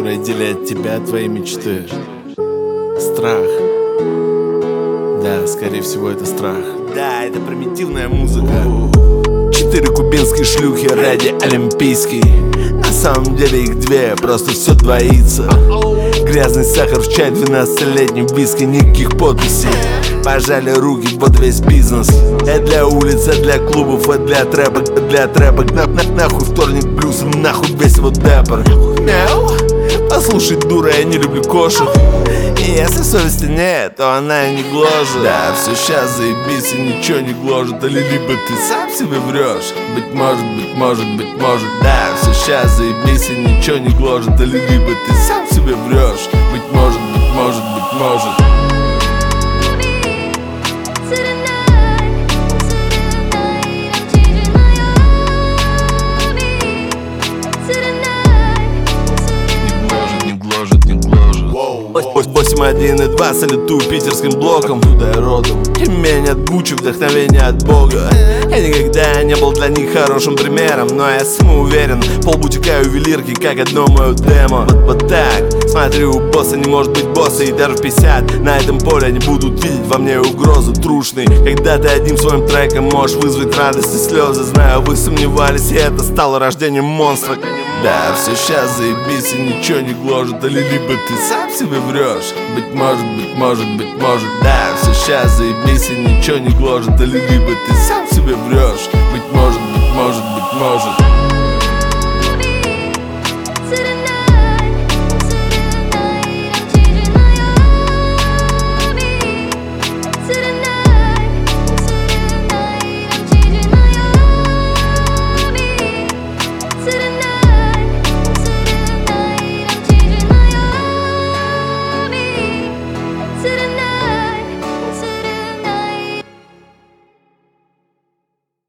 которая делит тебя от твоей мечты. Страх. Да, скорее всего, это страх. Да, это примитивная музыка. 4 кубинские шлюхи ради олимпийский. На самом деле их 2, просто все двоится. Грязный сахар в чай, 12-летний виски, никаких подписей. Пожали руки, вот весь бизнес. Это для улиц, это для клубов, это для трэпа, это для трэпа. Нахуй вторник блюзом, нахуй весь вот дэпер. Мяу. Послушай, дура, я не люблю кошек. И если совести нет, то она и не гложет. Да, все сейчас заебись и ничего не гложет. Или либо ты сам себе врешь. Быть может, быть может, быть может. Да, все сейчас заебись и ничего не гложет. Или либо ты сам себе врешь. Быть может, быть может, быть может. Не гложет, не гложет. 8.1.2 салютую питерским блоком. Туда я родом. Ремень от Гуччи, вдохновение от Бога. Я никогда не был для них хорошим примером, но я самоуверен. Полбутика ювелирки, как одно мое демо. Вот так, смотрю, у босса не может быть босса. И даже в 50 на этом поле они будут видеть во мне угрозу трушной. Когда ты одним своим треком можешь вызвать радость и слезы. Знаю, вы сомневались, и это стало рождением монстра. Да, все сейчас заебись и ничего не гложет. Или либо ты сам себе врешь. Быть может, быть может, быть может. Да, все сейчас заебись и ничего не гложет. Или либо ты сам себе врешь. Быть может,